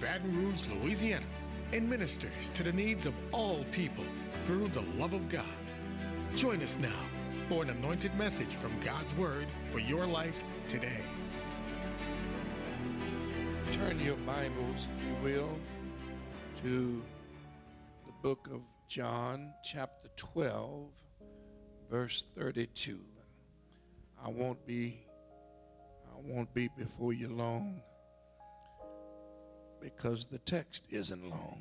Baton Rouge, Louisiana, and ministers to the needs of all people through the love of God. Join us now for an anointed message from God's Word for your life today. Turn your Bibles, if you will, to the book of John, chapter 12, verse 32. I won't be before you long because the text isn't long.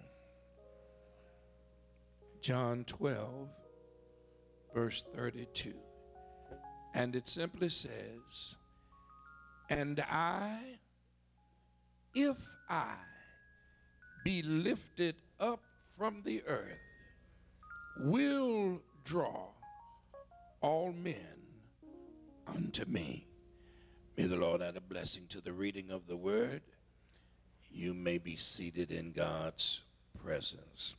John 12, verse 32. And it simply says, "And I, if I be lifted up from the earth, will draw all men unto me." May the Lord add a blessing to the reading of the word. You may be seated in God's presence.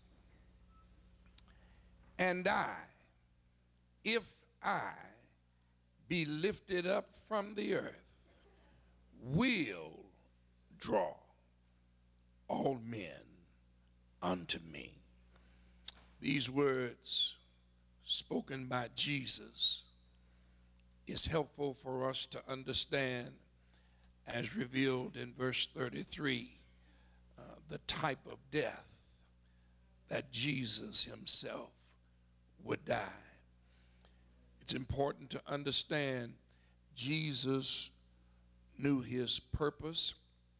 And I, if I be lifted up from the earth, will draw all men unto me. These words spoken by Jesus is helpful for us to understand, as revealed in verse 33, the type of death that Jesus himself would die. It's important to understand Jesus knew his purpose.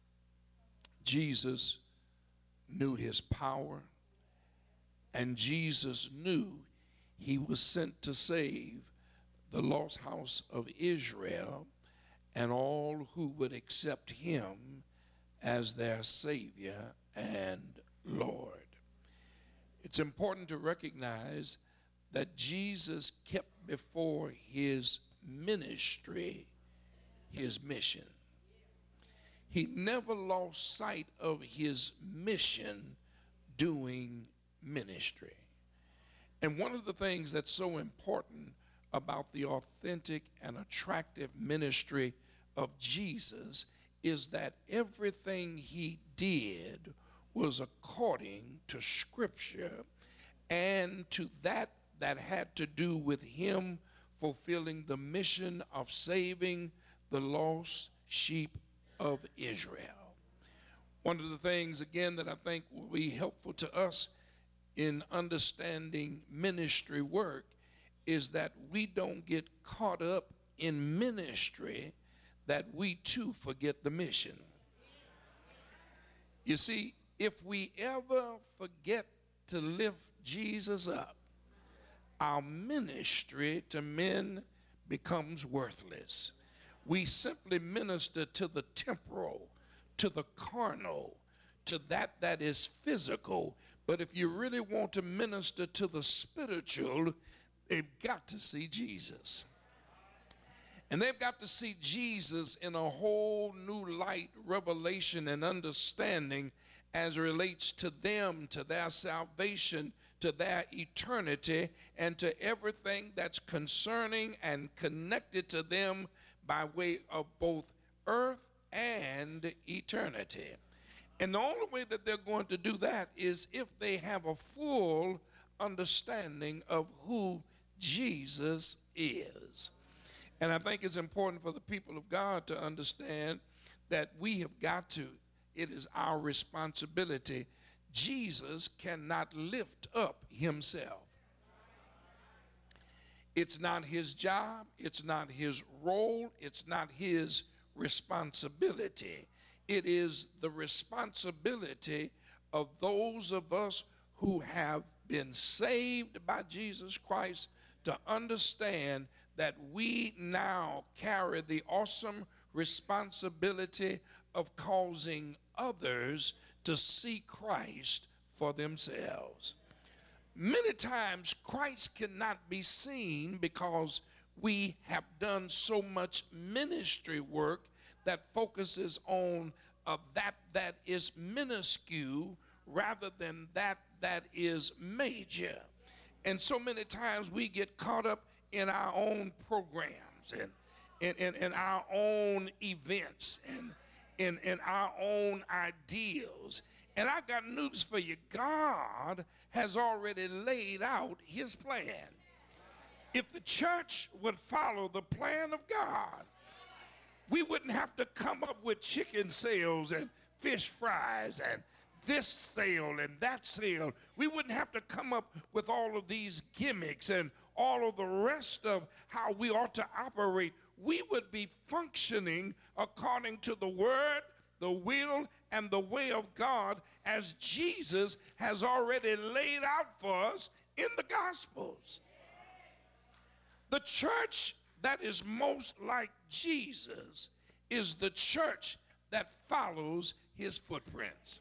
Jesus knew his power. And Jesus knew he was sent to save the lost house of Israel and all who would accept him as their Savior and Lord. It's important to recognize that Jesus kept before his ministry his mission. He never lost sight of his mission doing ministry. And one of the things that's so important about the authentic and attractive ministry of Jesus is that everything he did was according to Scripture and to that had to do with him fulfilling the mission of saving the lost sheep of Israel. One of the things, again, that I think will be helpful to us in understanding ministry work is that we don't get caught up in ministry that we too forget the mission. You see, if we ever forget to lift Jesus up, our ministry to men becomes worthless. We simply minister to the temporal, to the carnal, to that is physical. But if you really want to minister to the spiritual, they've got to see Jesus. And they've got to see Jesus in a whole new light, revelation, and understanding as it relates to them, to their salvation, to their eternity, and to everything that's concerning and connected to them by way of both earth and eternity. And the only way that they're going to do that is if they have a full understanding of who Jesus is. And I think it's important for the people of God to understand that we have got to, it is our responsibility. Jesus cannot lift up himself. It's not his job, it's not his role, it's not his responsibility. It is the responsibility of those of us who have been saved by Jesus Christ to understand that we now carry the awesome responsibility of causing others to see Christ for themselves. Many times Christ cannot be seen because we have done so much ministry work that focuses on that is minuscule rather than that is major. And so many times we get caught up in our own programs and in our own events and in our own ideals. And I got news for you. God has already laid out his plan. If the church would follow the plan of God, we wouldn't have to come up with chicken sales and fish fries and this sale and that sale. We wouldn't have to come up with all of these gimmicks and all of the rest of how we ought to operate. We would be functioning according to the word, the will, and the way of God as Jesus has already laid out for us in the Gospels. The church that is most like Jesus is the church that follows his footprints.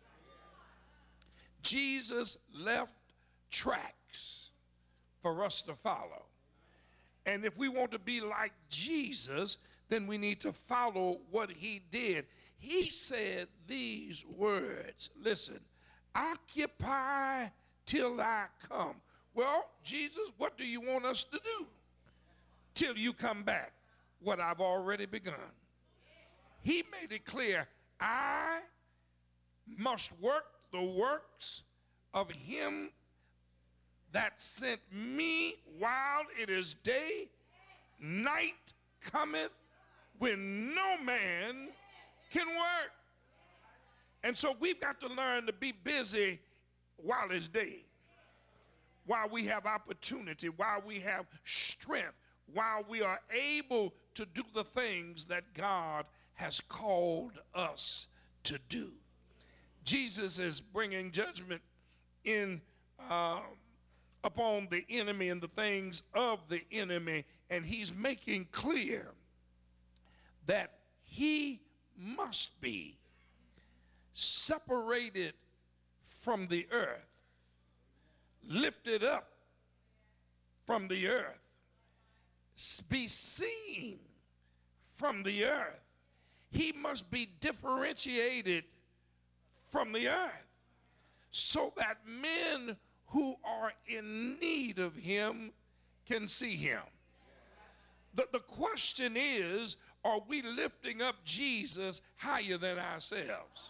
Jesus left tracks for us to follow. And if we want to be like Jesus, then we need to follow what he did. He said these words, listen, occupy till I come. Well, Jesus, what do you want us to do till you come back? What I've already begun. He made it clear, I must work the works of him that sent me while it is day. Night cometh when no man can work. And so we've got to learn to be busy while it's day, while we have opportunity, while we have strength, while we are able to do the things that God has called us to do. Jesus is bringing judgment in upon the enemy and the things of the enemy, and he's making clear that he must be separated from the earth, lifted up from the earth, be seen from the earth. He must be differentiated from the earth so that men who are in need of him can see him. The question is, are we lifting up Jesus higher than ourselves?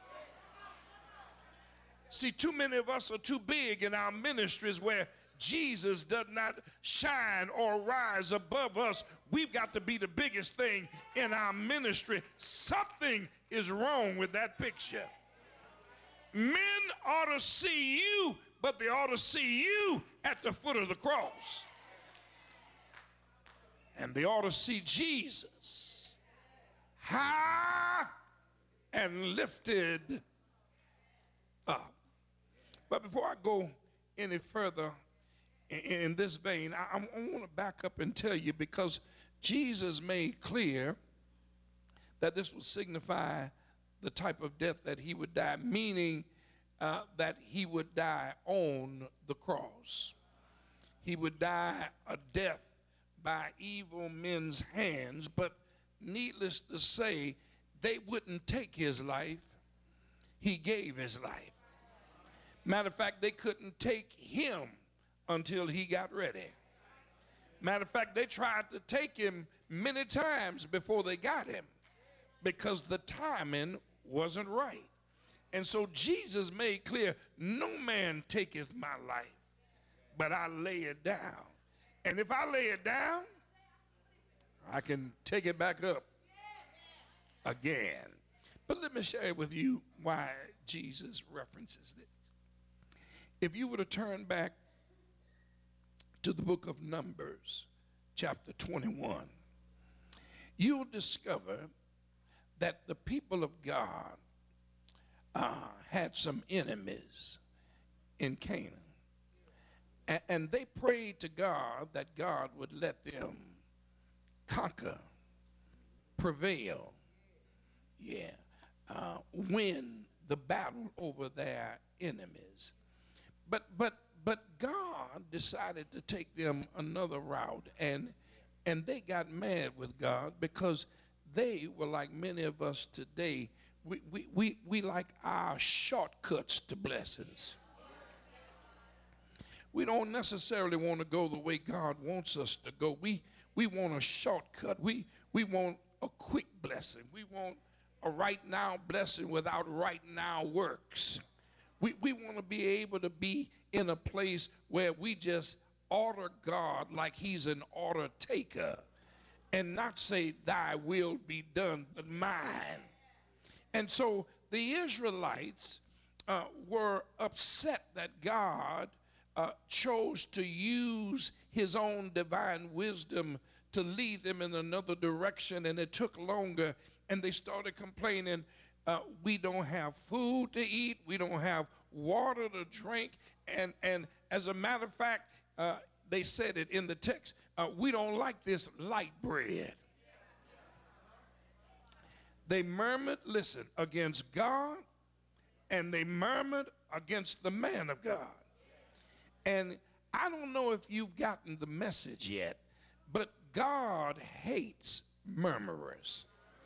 See, too many of us are too big in our ministries where Jesus does not shine or rise above us. We've got to be the biggest thing in our ministry. Something is wrong with that picture. Men ought to see you, but they ought to see you at the foot of the cross. And they ought to see Jesus high and lifted up. But before I go any further in this vein, I want to back up and tell you, because Jesus made clear that this would signify the type of death that he would die, meaning that he would die on the cross. He would die a death by evil men's hands, but needless to say, they wouldn't take his life. He gave his life. Matter of fact, they couldn't take him until he got ready. Matter of fact, they tried to take him many times before they got him because the timing wasn't right. And so Jesus made clear, no man taketh my life, but I lay it down. And if I lay it down, I can take it back up again. But let me share with you why Jesus references this. If you were to turn back to the book of Numbers, chapter 21, you'll discover that the people of God had some enemies in Canaan. And they prayed to God that God would let them conquer, prevail, win the battle over their enemies. But God decided to take them another route, and they got mad with God because they were like many of us today. We like our shortcuts to blessings. We don't necessarily want to go the way God wants us to go. We want a shortcut. We want a quick blessing. We want a right now blessing without right now works. We want to be able to be in a place where we just order God like he's an order taker and not say, thy will be done, but mine. And so the Israelites were upset that God chose to use his own divine wisdom to lead them in another direction, and it took longer, and they started complaining, we don't have food to eat, we don't have water to drink, and as a matter of fact, they said it in the text, we don't like this light bread. They murmured, listen, against God, and they murmured against the man of God. And I don't know if you've gotten the message yet, but God hates murmurers.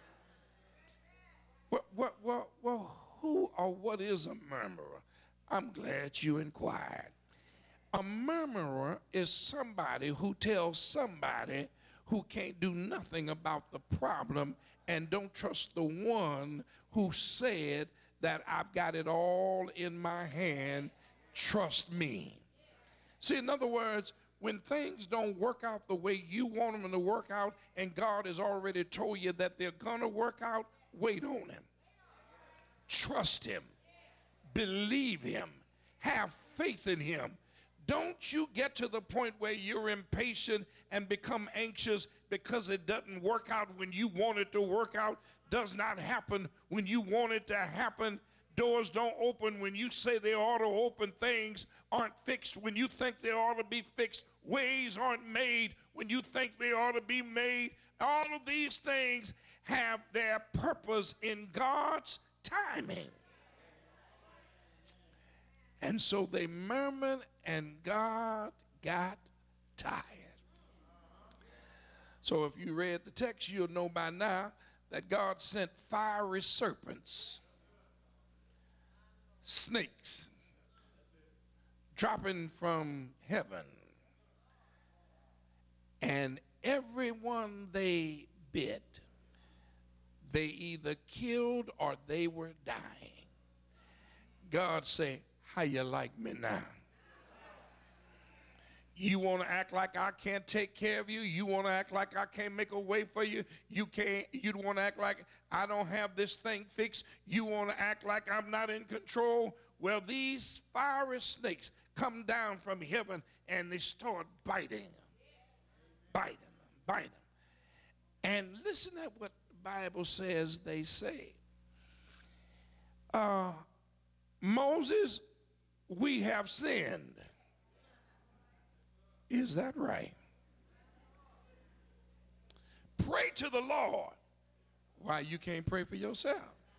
Well, who or what is a murmurer? I'm glad you inquired. A murmurer is somebody who tells somebody who can't do nothing about the problem and don't trust the one who said that I've got it all in my hand, trust me. See, in other words, when things don't work out the way you want them to work out and God has already told you that they're going to work out, wait on him. Trust him. Believe him. Have faith in him. Don't you get to the point where you're impatient and become anxious because it doesn't work out when you want it to work out, does not happen when you want it to happen. Doors don't open when you say they ought to open. Things aren't fixed when you think they ought to be fixed. Ways aren't made when you think they ought to be made. All of these things have their purpose in God's timing. And so they murmured, and God got tired. So if you read the text, you'll know by now that God sent fiery serpents, snakes, dropping from heaven. And everyone they bit, they either killed or they were dying. God say, how you like me now? You want to act like I can't take care of you? You want to act like I can't make a way for you? You want to act like I don't have this thing fixed? You want to act like I'm not in control? Well, these fiery snakes come down from heaven and they start biting them. And listen at what the Bible says they say. Moses, we have sinned. Is that right? Pray to the Lord. Why you can't pray for yourself?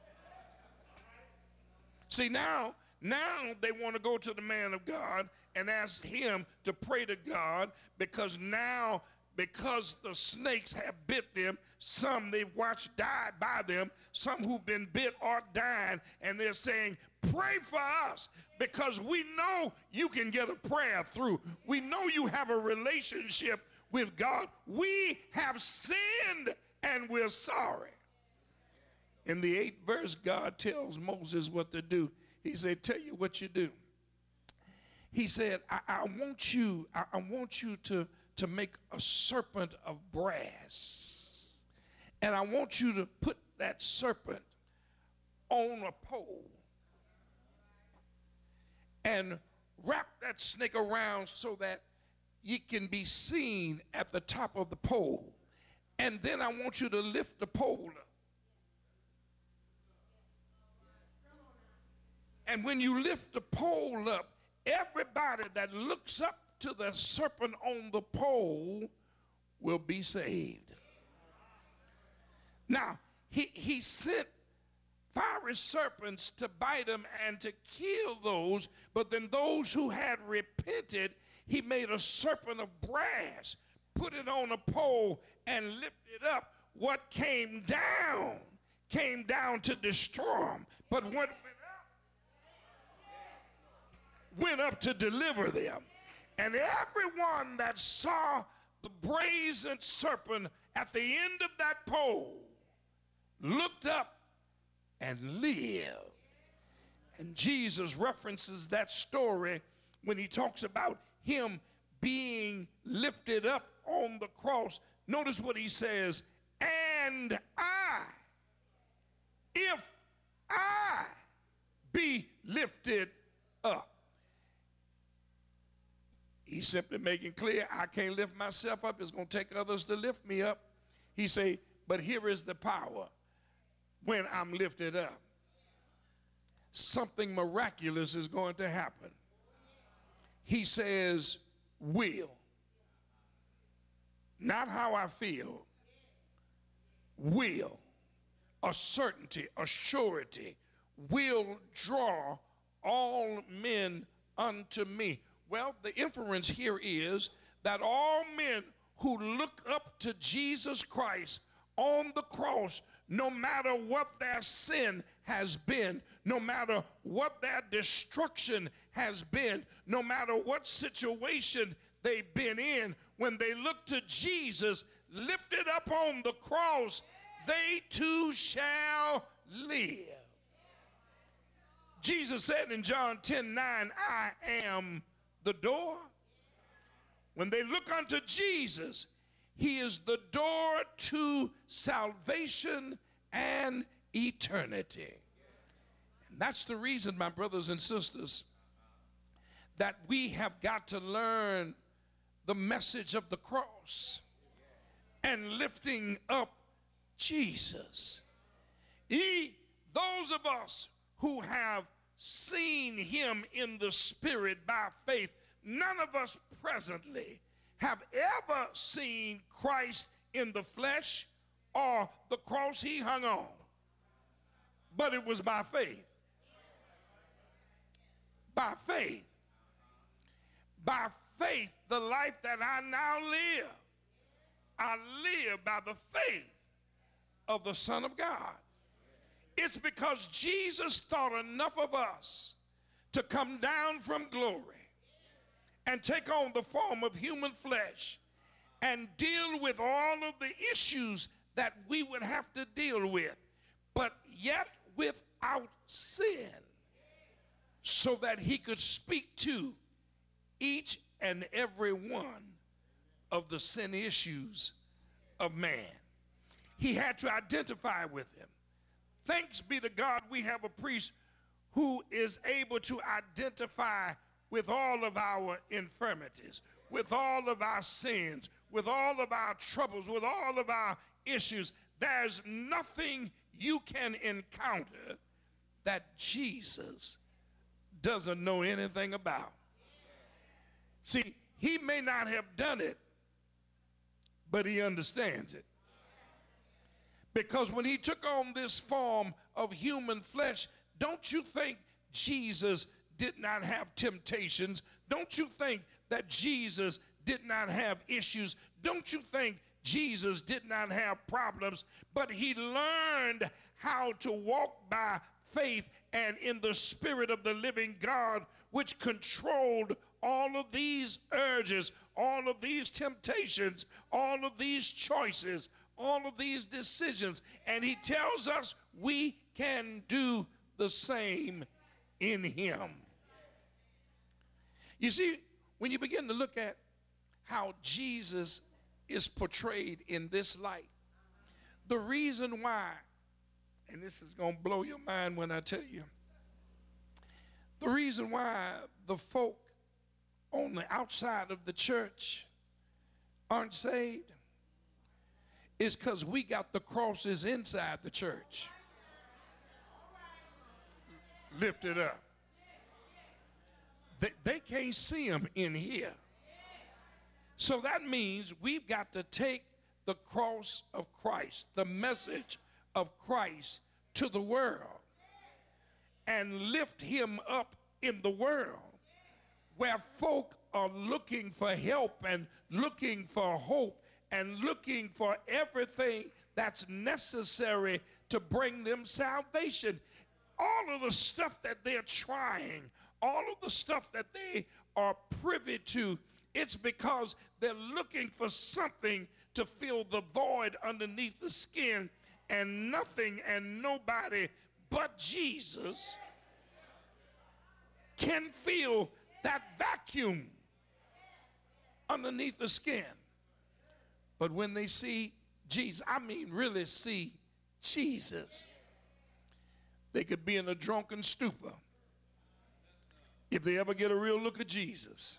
See, now they want to go to the man of God and ask him to pray to God because the snakes have bit them, some they've watched die by them, some who've been bit are dying, and they're saying, pray for us because we know you can get a prayer through. We know you have a relationship with God. We have sinned and we're sorry. In the 8th verse, God tells Moses what to do. He said, tell you what you do. He said, I want you to make a serpent of brass. And I want you to put that serpent on a pole and wrap that snake around so that it can be seen at the top of the pole. And then I want you to lift the pole up. And when you lift the pole up, everybody that looks up to the serpent on the pole will be saved. Now, he sent fiery serpents to bite them and to kill those, but then those who had repented, he made a serpent of brass, put it on a pole and lifted up. What came down to destroy them, but what went up to deliver them. And everyone that saw the brazen serpent at the end of that pole looked up and lived. And Jesus references that story when he talks about him being lifted up on the cross. Notice what he says, and if I be lifted up. He's simply making clear, I can't lift myself up. It's going to take others to lift me up. He say, but here is the power when I'm lifted up. Something miraculous is going to happen. He says, will. Not how I feel. Will. A certainty, a surety. Will draw all men unto me. Well, the inference here is that all men who look up to Jesus Christ on the cross, no matter what their sin has been, no matter what their destruction has been, no matter what situation they've been in, when they look to Jesus lifted up on the cross, they too shall live. Jesus said in John 10:9, I am the door. When they look unto Jesus, he is the door to salvation and eternity. And that's the reason, my brothers and sisters, that we have got to learn the message of the cross and lifting up Jesus. Those of us who have seen him in the spirit by faith, none of us presently have ever seen Christ in the flesh or the cross he hung on. But it was by faith. By faith. By faith, the life that I now live, I live by the faith of the Son of God. It's because Jesus thought enough of us to come down from glory and take on the form of human flesh and deal with all of the issues that we would have to deal with, but yet without sin, so that he could speak to each and every one of the sin issues of man. He had to identify with them. Thanks be to God, we have a priest who is able to identify with all of our infirmities, with all of our sins, with all of our troubles, with all of our issues. There's nothing you can encounter that Jesus doesn't know anything about. See, he may not have done it, but he understands it. Because when he took on this form of human flesh, don't you think Jesus did not have temptations? Don't you think that Jesus did not have issues? Don't you think Jesus did not have problems? But he learned how to walk by faith and in the spirit of the living God, which controlled all of these urges, all of these temptations, all of these choices, all of these decisions. And he tells us we can do the same in him. You see, when you begin to look at how Jesus is portrayed in this light, the reason why, and this is going to blow your mind when I tell you, the reason why the folk on the outside of the church aren't saved is because we got the crosses inside the church lifted up. They can't see them in here. So that means we've got to take the cross of Christ, the message of Christ, to the world and lift him up in the world where folk are looking for help and looking for hope and looking for everything that's necessary to bring them salvation. All of the stuff that they're trying, all of the stuff that they are privy to, it's because they're looking for something to fill the void underneath the skin, and nothing and nobody but Jesus can feel that vacuum underneath the skin. But when they see Jesus, I mean really see Jesus, they could be in a drunken stupor if they ever get a real look at Jesus.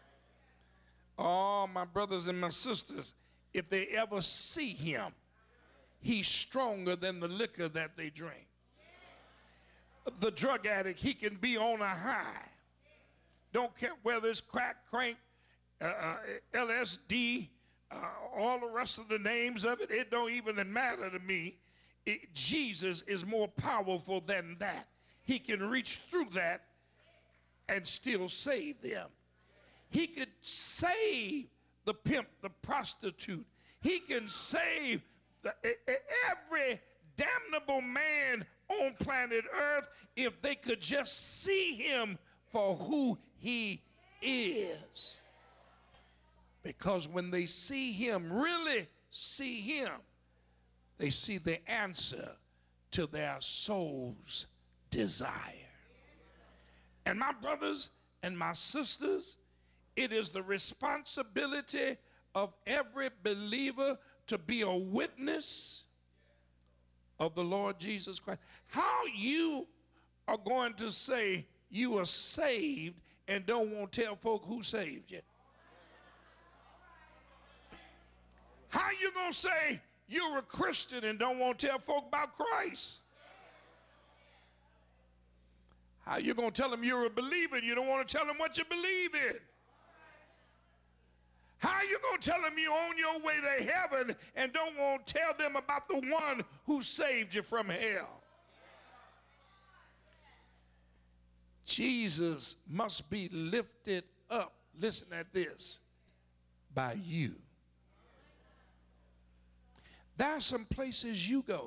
Oh, my brothers and my sisters, if they ever see him, he's stronger than the liquor that they drink. The drug addict, he can be on a high. Don't care whether it's crack, crank, LSD, all the rest of the names of it. It don't even matter to me. Jesus is more powerful than that. He can reach through that and still save them. He could save the pimp, the prostitute. He can save every damnable man on planet Earth if they could just see him for who he is. Because when they see him, really see him, they see the answer to their soul's desire. And my brothers and my sisters, it is the responsibility of every believer to be a witness of the Lord Jesus Christ. How you are going to say you are saved and don't want to tell folk who saved you? How you going to say you're a Christian and don't want to tell folk about Christ? How you going to tell them you're a believer and you don't want to tell them what you believe in? How you going to tell them you're on your way to heaven and don't want to tell them about the one who saved you from hell? Jesus must be lifted up, listen at this, by you. There are some places you go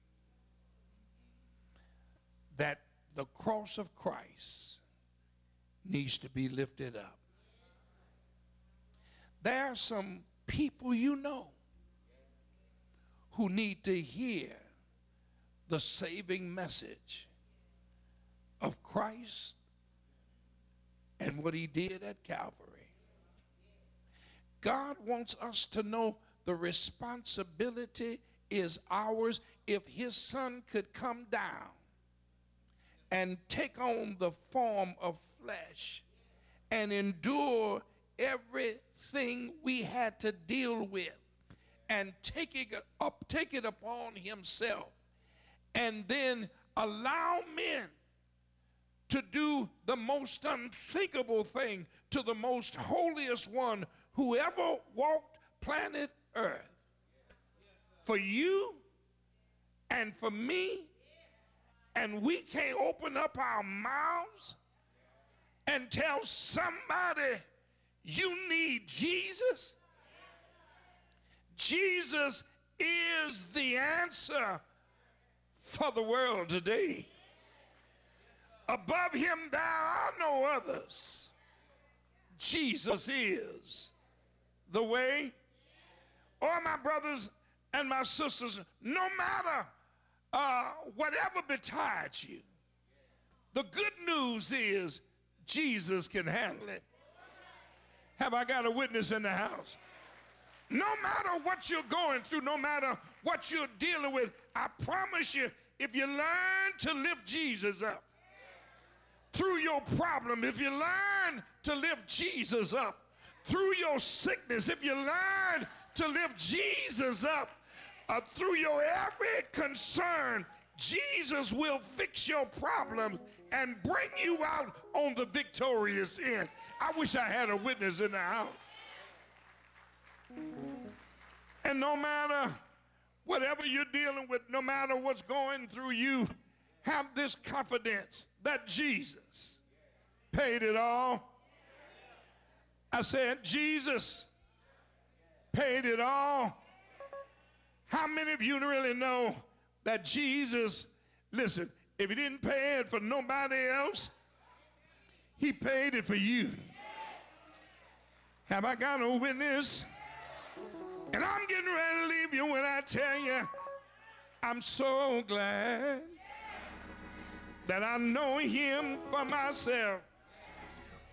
that the cross of Christ needs to be lifted up. There are some people you know who need to hear the saving message of Christ and what he did at Calvary. God wants us to know the responsibility is ours. If his son could come down and take on the form of flesh and endure everything we had to deal with and take it upon himself, and then allow men to do the most unthinkable thing to the most holiest one who ever walked planet Earth, for you and for me, and we can't open up our mouths and tell somebody you need Jesus? Jesus is the answer for the world today. Above him there are no others. Jesus is the way. Oh, my brothers and my sisters, no matter whatever betides you, the good news is Jesus can handle it. Have I got a witness in the house? No matter what you're going through, no matter what you're dealing with, I promise you, if you learn to lift Jesus up through your problem, if you learn to lift Jesus up through your sickness, if you learn to lift Jesus up through your every concern, Jesus will fix your problem and bring you out on the victorious end. I wish I had a witness in the house. And no matter whatever you're dealing with, no matter what's going through you, have this confidence that Jesus paid it all. I said, Jesus paid it all. How many of you really know that Jesus, listen, if he didn't pay it for nobody else, he paid it for you? Have I got a witness? And I'm getting ready to leave you when I tell you, I'm so glad that I know him for myself.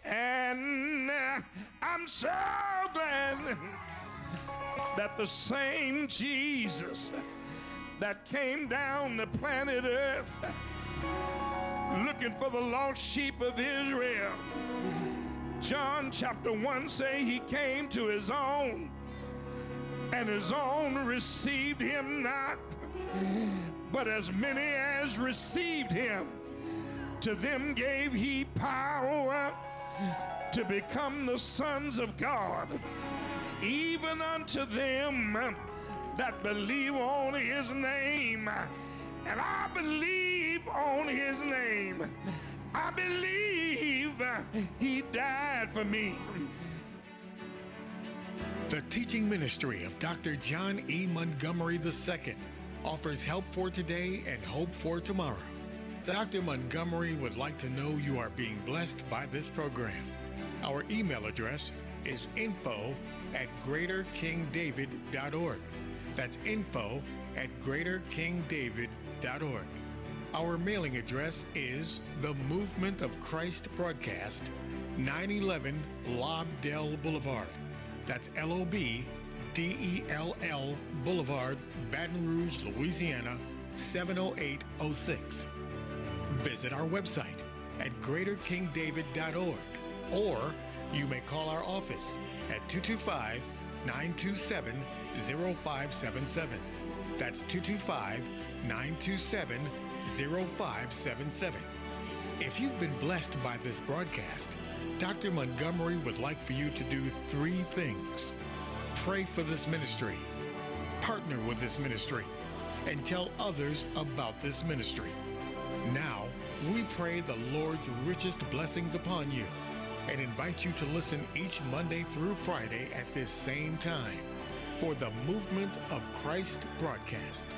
And I'm so glad that the same Jesus that came down the planet Earth looking for the lost sheep of Israel. John chapter 1 say he came to his own, and his own received him not. But as many as received him, to them gave he power to become the sons of God, even unto them that believe on his name. And I believe on his name. I believe he died for me. The teaching ministry of Dr. John E. Montgomery II offers help for today and hope for tomorrow. Dr. Montgomery would like to know you are being blessed by this program. Our email address is info@greaterkingdavid.org. That's info@greaterkingdavid.org. Our mailing address is The Movement of Christ Broadcast, 911 Lobdell Boulevard. That's LOBDELL Boulevard, Baton Rouge, Louisiana, 70806. Visit our website at greaterkingdavid.org, or you may call our office at 225-927-0577. That's 225-927-0577. If you've been blessed by this broadcast, Dr. Montgomery would like for you to do 3 things. Pray for this ministry, partner with this ministry, and tell others about this ministry. Now, we pray the Lord's richest blessings upon you and invite you to listen each Monday through Friday at this same time for the Movement of Christ broadcast.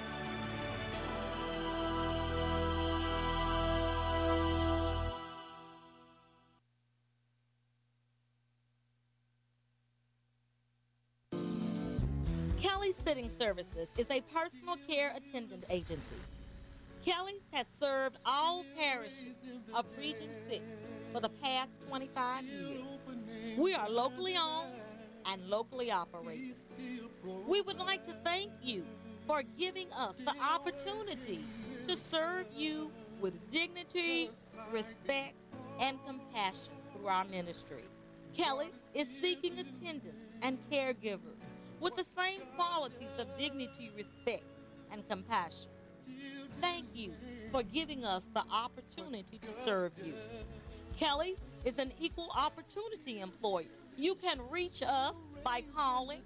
Kelly Sitting Services is a personal care attendant agency. Kelly's has served all parishes of Region 6 for the past 25 years. We are locally owned and locally operated. We would like to thank you for giving us the opportunity to serve you with dignity, respect, and compassion through our ministry. Kelly is seeking attendants and caregivers with the same qualities of dignity, respect, and compassion. Thank you for giving us the opportunity to serve you. Kelly is an equal opportunity employer. You can reach us by calling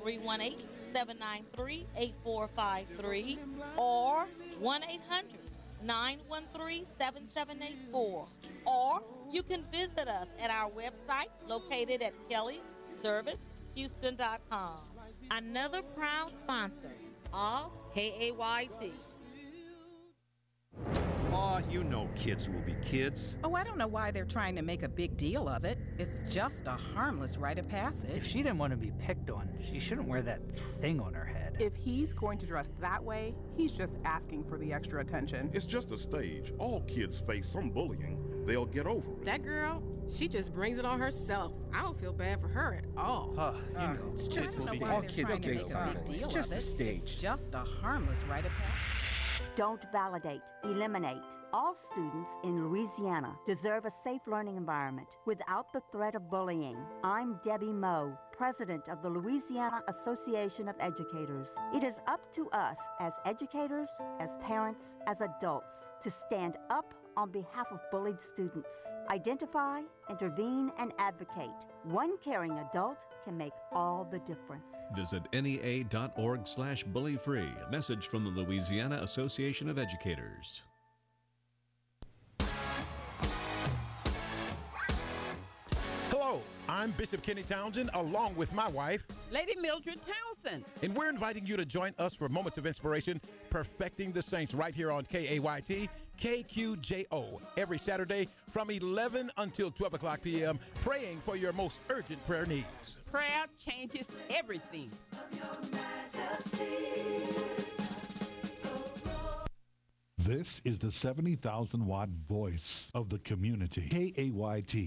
318-793-8453 or 1-800-913-7784. Or you can visit us at our website located at kellyservicehouston.com. Another proud sponsor of KAYT. Aw, you know kids will be kids. Oh, I don't know why they're trying to make a big deal of it. It's just a harmless rite of passage. If she didn't want to be picked on, she shouldn't wear that thing on her head. If he's going to dress that way, he's just asking for the extra attention. It's just a stage. All kids face some bullying. They'll get over it. That girl, she just brings it on herself. I don't feel bad for her at all. It's just a stage. All kids get something. It's just a stage. It's just a harmless rite of passage. Don't validate, eliminate. All students in Louisiana deserve a safe learning environment without the threat of bullying. I'm Debbie Moe, president of the Louisiana Association of Educators. It is up to us as educators, as parents, as adults to stand up on behalf of bullied students. Identify, intervene, and advocate. One caring adult can make all the difference. Visit NEA.org/bullyfree. A message from the Louisiana Association of Educators. Hello, I'm Bishop Kenny Townsend, along with my wife, Lady Mildred Townsend. And we're inviting you to join us for Moments of Inspiration, Perfecting the Saints, right here on KAYT, KQJO, every Saturday from 11 until 12 o'clock p.m., praying for your most urgent prayer needs. Prayer changes everything. This is the 70,000-watt voice of the community, KAYT.